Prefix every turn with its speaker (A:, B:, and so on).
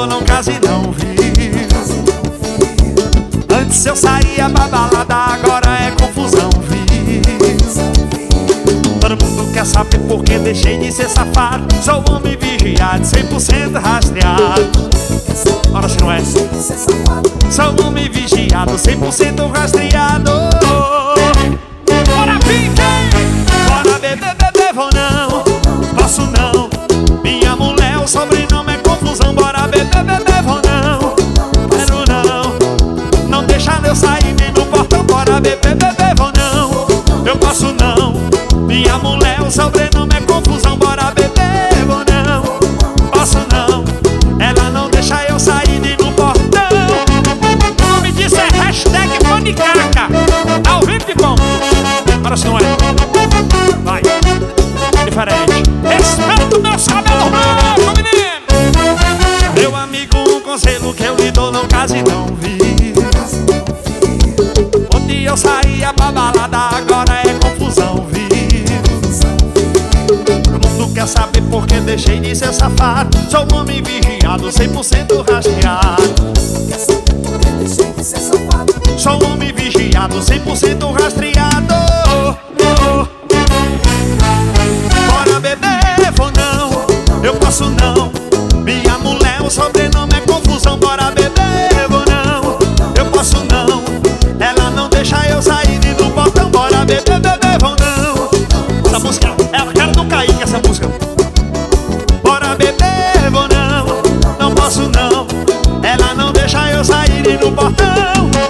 A: lidou não casa e não vive. Antes eu saía pra balada, agora é confusão, vi. Todo mundo quer saber por que deixei de ser safado. Sou homem vigiado, 100% rastreado. Ora se não é. Sou homem vigiado, 100% rastreado. Bora pique! Bora beber, beber, vou não. Posso não. Minha mulher, o sobrenome é confusão. Bora beber, beber, vou não. Quero não. Não deixa eu sair nem no portão. Bora beber, beber, vou não. Eu posso não. Minha mulher, o sobrenome é confusão. Bora beber, vou não. Posso não. Ela não deixa eu sair nem no portão. O nome disso é hashtag panicaca. Ao vivo de bom. Agora se não é. Vai. Diferente. Respeito meus cabelos brancos, menino. Meu amigo, um conselho que eu lhe dou, não case e não vive. Um dia eu saía pra balada, agora é confusão, vive. Todo mundo quer saber por que deixei de ser safado. Sou um homem vigiado, 100% rastreado. Sou um homem vigiado, 100% rastreado. Bora beber, vou não. Eu posso não. Minha mulher, o sobrenome é confusão. Bora beber, vou não. Eu posso não. Ela não deixa eu sair de no portão. Bora beber, beber, vou não. Essa música é a cara do Kaique, essa música. Bora beber, vou não. Não posso não. Ela não deixa eu sair de no portão.